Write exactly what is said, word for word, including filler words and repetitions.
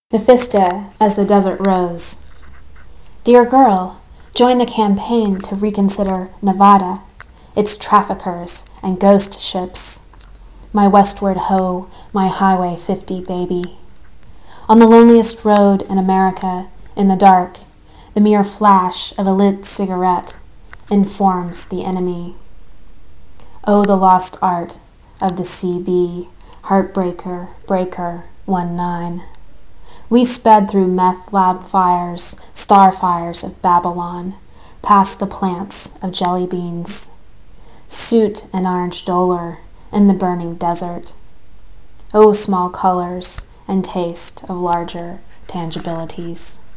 Mephisto as the desert rose. Dear girl, join the campaign to reconsider Nevada, its traffickers and ghost ships. My westward ho, my Highway fifty baby. On the loneliest road in America, in the dark, the mere flash of a lit cigarette informs the enemy. Oh, the lost art of the C B, Heartbreaker, Breaker, one nine. We sped through meth lab fires, star fires of Babylon, past the plants of jelly beans. Suit an orange dollar in the burning desert. Oh, small colors and taste of larger tangibilities.